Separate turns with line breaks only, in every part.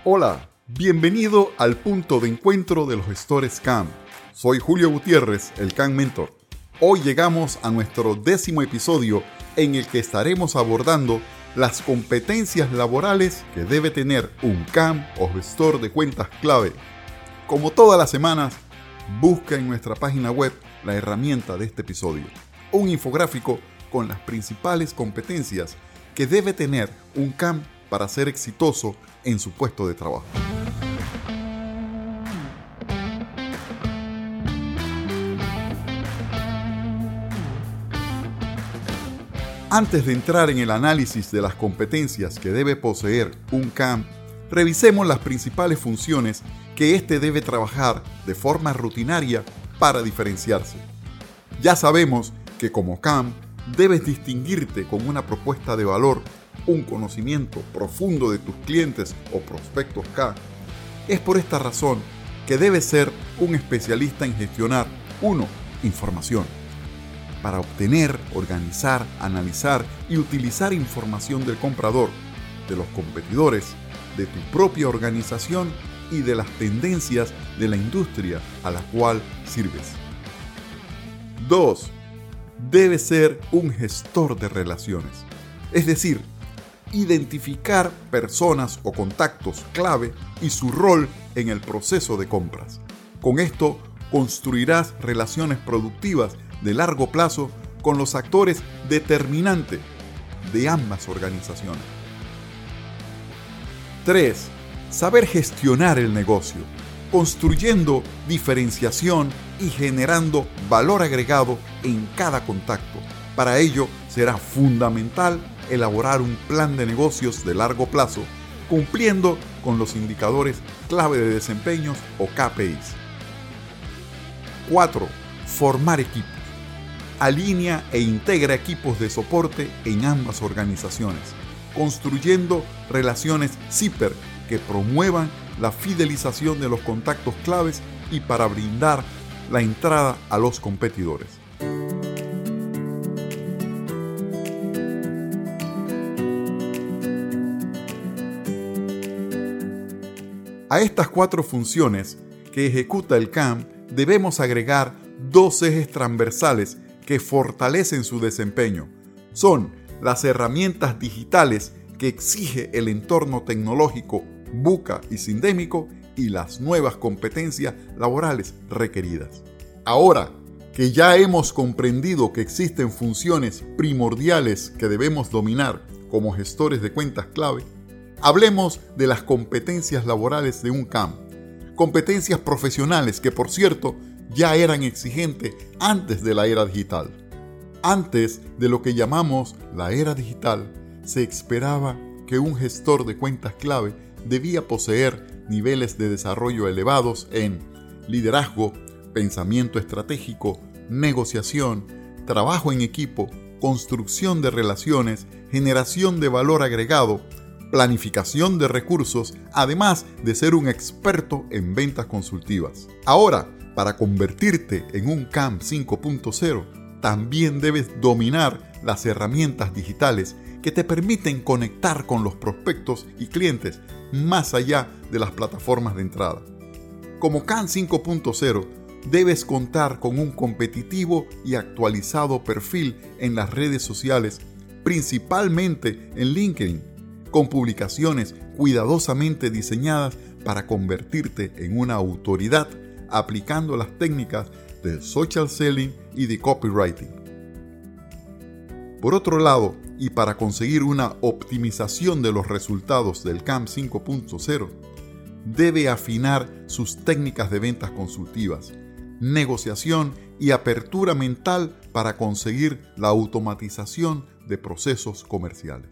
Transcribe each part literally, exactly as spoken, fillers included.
Hola, bienvenido al punto de encuentro de los gestores C A M. Soy Julio Gutiérrez, el C A M Mentor. Hoy llegamos a nuestro décimo episodio en el que estaremos abordando las competencias laborales que debe tener un C A M o gestor de cuentas clave. Como todas las semanas, busca en nuestra página web la herramienta de este episodio, un infográfico con las principales competencias que debe tener un C A M para ser exitoso en su puesto de trabajo. Antes de entrar en el análisis de las competencias que debe poseer un C A M, revisemos las principales funciones que éste debe trabajar de forma rutinaria para diferenciarse. Ya sabemos que como C A M debes distinguirte con una propuesta de valor, un conocimiento profundo de tus clientes o prospectos C A. Es por esta razón que debes ser un especialista en gestionar uno Información. Para obtener, organizar, analizar y utilizar información del comprador, de los competidores, de tu propia organización y de las tendencias de la industria a la cual sirves. dos. Debes ser un gestor de relaciones, es decir, identificar personas o contactos clave y su rol en el proceso de compras. Con esto construirás relaciones productivas de largo plazo con los actores determinantes de ambas organizaciones. tres. Saber gestionar el negocio, construyendo diferenciación y generando valor agregado en cada contacto. Para ello será fundamental elaborar un plan de negocios de largo plazo, cumpliendo con los indicadores clave de desempeños o K P Is. cuatro. Formar equipos. Alinea e integra equipos de soporte en ambas organizaciones, construyendo relaciones zipper que promuevan la fidelización de los contactos claves y para brindar la entrada a los competidores. A estas cuatro funciones que ejecuta el C A M debemos agregar dos ejes transversales que fortalecen su desempeño. Son las herramientas digitales que exige el entorno tecnológico buca y sindémico y las nuevas competencias laborales requeridas. Ahora que ya hemos comprendido que existen funciones primordiales que debemos dominar como gestores de cuentas clave, hablemos de las competencias laborales de un C A M. Competencias profesionales que, por cierto, ya eran exigentes antes de la era digital. Antes de lo que llamamos la era digital, se esperaba que un gestor de cuentas clave debía poseer niveles de desarrollo elevados en liderazgo, pensamiento estratégico, negociación, trabajo en equipo, construcción de relaciones, generación de valor agregado, planificación de recursos, además de ser un experto en ventas consultivas. Ahora, para convertirte en un C A M cinco punto cero, también debes dominar las herramientas digitales que te permiten conectar con los prospectos y clientes más allá de las plataformas de entrada. Como C A M cinco punto cero, debes contar con un competitivo y actualizado perfil en las redes sociales, principalmente en LinkedIn, con publicaciones cuidadosamente diseñadas para convertirte en una autoridad aplicando las técnicas del social selling y de copywriting. Por otro lado, y para conseguir una optimización de los resultados del C A M cinco punto cero, debe afinar sus técnicas de ventas consultivas, negociación y apertura mental para conseguir la automatización de procesos comerciales.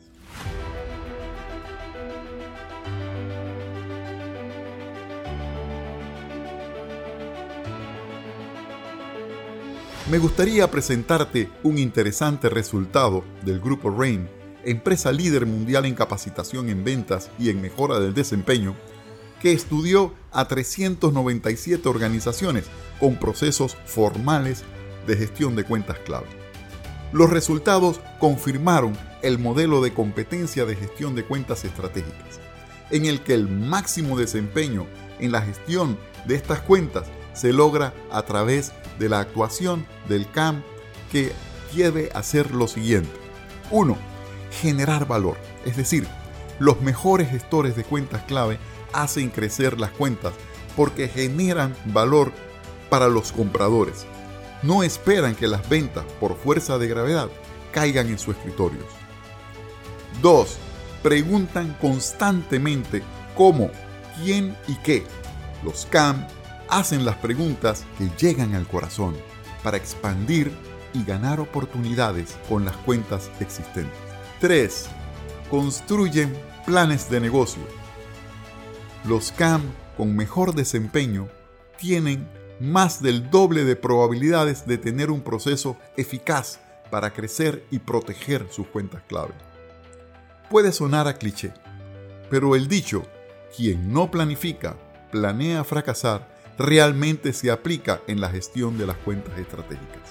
Me gustaría presentarte un interesante resultado del Grupo Rain, empresa líder mundial en capacitación en ventas y en mejora del desempeño, que estudió a trescientas noventa y siete organizaciones con procesos formales de gestión de cuentas clave. Los resultados confirmaron el modelo de competencia de gestión de cuentas estratégicas. en el que el máximo desempeño en la gestión de estas cuentas se logra a través de la actuación del C A M, que debe hacer lo siguiente. uno. Generar valor, es decir, los mejores gestores de cuentas clave hacen crecer las cuentas porque generan valor para los compradores. No esperan que las ventas por fuerza de gravedad caigan en sus escritorios. dos. Preguntan constantemente cómo, quién y qué. Los C A M hacen las preguntas que llegan al corazón para expandir y ganar oportunidades con las cuentas existentes. tres. Construyen planes de negocio. Los C A M con mejor desempeño tienen más del doble de probabilidades de tener un proceso eficaz para crecer y proteger sus cuentas clave. Puede sonar a cliché, pero el dicho, quien no planifica, planea fracasar, realmente se aplica en la gestión de las cuentas estratégicas.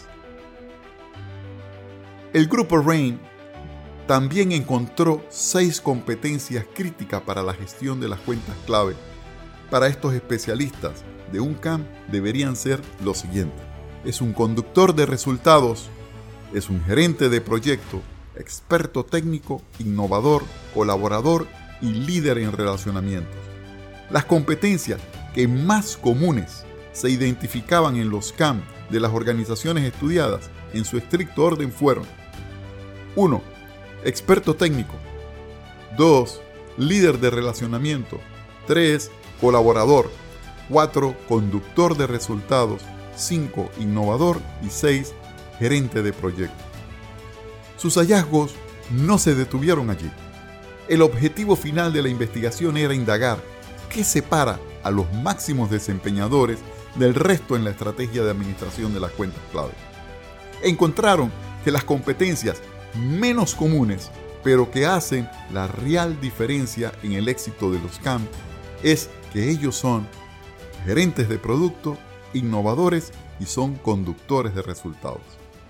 El grupo Rain también encontró seis competencias críticas para la gestión de las cuentas clave. Para estos especialistas de un C A M deberían ser lo siguiente: es un conductor de resultados, es un gerente de proyecto, experto técnico, innovador, colaborador y líder en relacionamientos. Las competencias que más comunes se identificaban en los C A M de las organizaciones estudiadas en su estricto orden fueron: uno. Experto técnico. dos. Líder de relacionamiento. tres. Colaborador. cuatro. Conductor de resultados. cinco. Innovador. Y seis. Gerente de proyecto. Sus hallazgos no se detuvieron allí. El objetivo final de la investigación era indagar qué separa a los máximos desempeñadores del resto en la estrategia de administración de las cuentas clave. Encontraron que las competencias menos comunes, pero que hacen la real diferencia en el éxito de los C A M, es que ellos son gerentes de producto, innovadores y son conductores de resultados.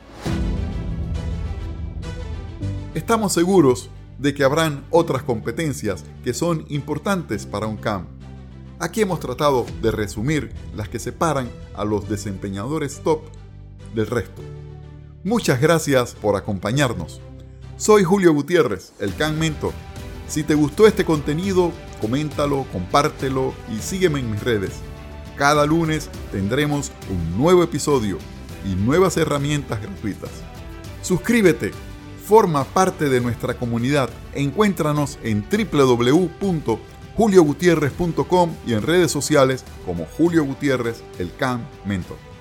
Estamos seguros de que habrán otras competencias que son importantes para un C A M. Aquí hemos tratado de resumir las que separan a los desempeñadores top del resto. Muchas gracias por acompañarnos. Soy Julio Gutiérrez, el C A M Mentor. Si te gustó este contenido, coméntalo, compártelo y sígueme en mis redes. Cada lunes tendremos un nuevo episodio y nuevas herramientas gratuitas. Suscríbete, forma parte de nuestra comunidad. Encuéntranos en doble u doble u doble u punto julio gutierrez punto com y en redes sociales como Julio Gutiérrez, el C A M Mentor.